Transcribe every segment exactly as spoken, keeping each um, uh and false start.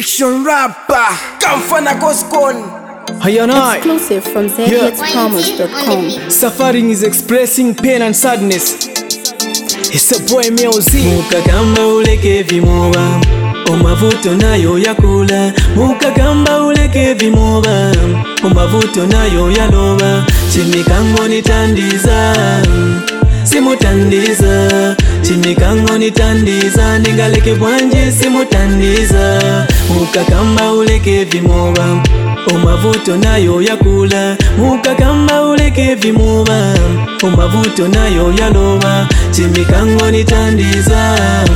Fiction rapper, Kamfana Goskon. Hayanai. Exclusive from z hits promise dot com. Suffering is expressing pain and sadness. It's a boy Melzy. Mukakamba uleke vimoba, omavuto nayo yakula. Mukakamba uleke vimoba, omavuto nayo yaloba. Chimikango nitandiza, simutandiza. Chimikango nitandiza, ningaleke bwanje simutandiza. Mukakamba uleke vimoba, omavuto nayo yakula. Mukakamba uleke vimoba, omavuto nayo yaloba. Chimikango nitandiza,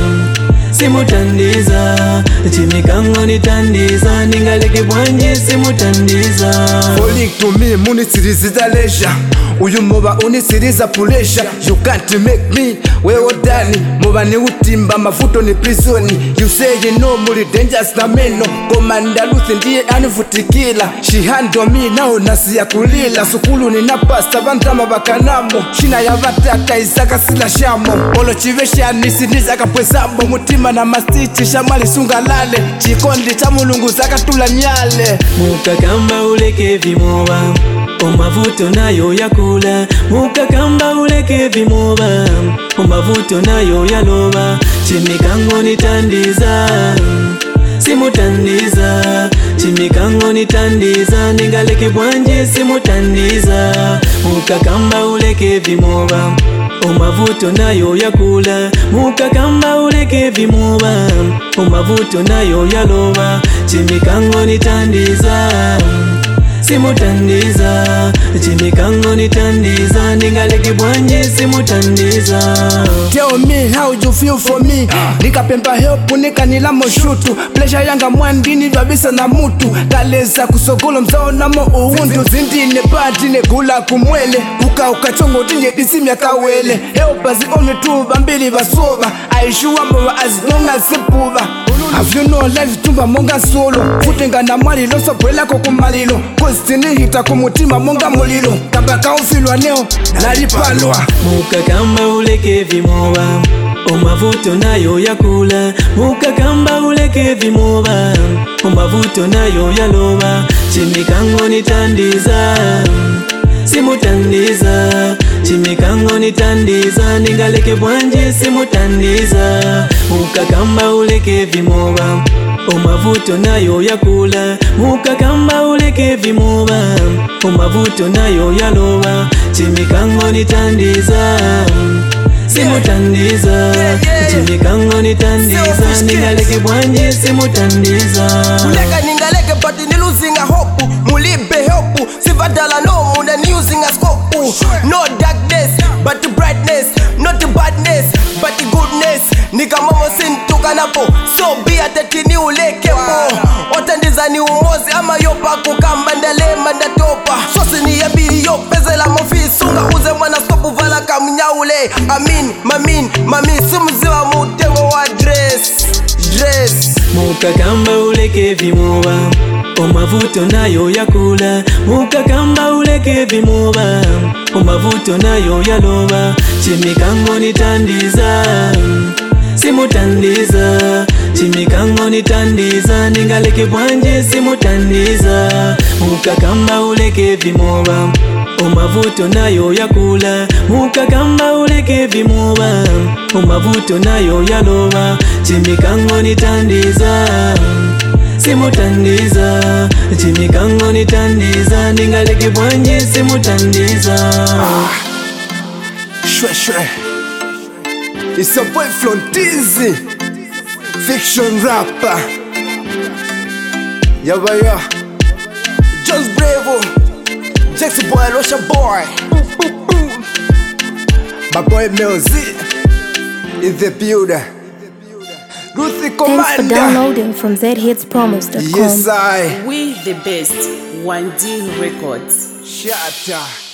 simutandiza. Chimikango nitandiza, ningaleke bwanje simutandiza. Falling to me, munisiriza leisure. Uyu moba unisiriza puresha. You can't make me wewe dani. Moba ni utimba mafuto ni prisoni. You say you know muri dangerous na meno. Komanda Ruth ndiye anivutikila. She handle me now nasi ya kulila. Sukulu ni napasta bantama bakanamo. Shina ya vataka isaka sila shamo. Olo chivesha nisiniza kapwezambo. Mutima na mastichi shamali sunga lale. Chikondi cha mulungu zaka tula nyale. Mukakamba uleke vimoba, omavuto nayo yakula. Mukakamba uleke vimoba, omavuto nayo yaloba. Chimikango nitandiza, simutandiza. Chimikango nitandiza, ningaleke bwanje simutandiza. Mukakamba uleke vimoba, omavuto nayo yakula. Mukakamba uleke vimoba, omavuto nayo yaloba. Chimikango nitandiza, simutandiza. Chimikango nitandiza, ningaleke bwanje simutandiza. Tell me how you feel for me. Nikapemba help nikanila moshutu. Pleasure yanga mwandini vabisa na mutu. Kaleza kusogolo mzao na mo uundu. Zindine badine gula kumwele. Uka ukachongo dinye disimya kawele. Help as the only two bambili basoba. Aishuwa mwa as long as sipuba. Have you know life tumba monga solo. Futenga na mwali loso pwela kukumalilo. Kostini hita kumutima monga mulilo. Kabaka ufilwa neo nalipalwa. Mukakamba uleke vimoba, omavuto nayo yakula. Mukakamba uleke vimoba, omavuto nayo yaloba. Chimikango nitandiza, simutandiza. Chimikango nitandiza, ningaleke bwanje simutandiza. Mukakamba uleke vimoba, omavuto nayo yakula. Mukakamba uleke vimoba, omavuto nayo yaloba. Chimikango nitandiza, simutandiza. Chimikango nitandiza, ningaleke bwanje simutandiza. Muleka ningaleke but ni losing a hope. Mulibe help, sivadala no muna ni using a scope. No darkness but the brightness, not the badness but the goodness. Nika mama sintuka napo, so be atati ni uleke po. Otandiza ni umozi ama yopa kukamba ndale manda topa. Sosi ni yabi yo pezela mofisunga uze mwana stopu vala kamunyaule. Amin, mamin, mami sumuziwa mutengo wa dress, dress. Mukakamba uleke vimoba, omavuto nayo yakula. Mukakamba uleke vimoba, omavuto nayo yaloba. Chimikango nitandiza, simutandiza. Chimikango nitandiza, ningaleke bwanje simutandiza. Mukakamba uleke vimoba, omavuto nayo yakula. Mukakamba uleke vimoba, omavuto nayo yaloba. Chimikango nitandiza, simutandiza. Chimikango nitandiza, ningaleke bwanje simutandiza. Shwe shwe. It's a boy Flontizi. Fiction rapper. Yaba ya. Just Bravo. Jax boy, Russia boy. My boy Melzy in the building. Ruthie Thanks for Commander. downloading from z hits promise dot com. Yes I. We the best. one D Records. Shatter.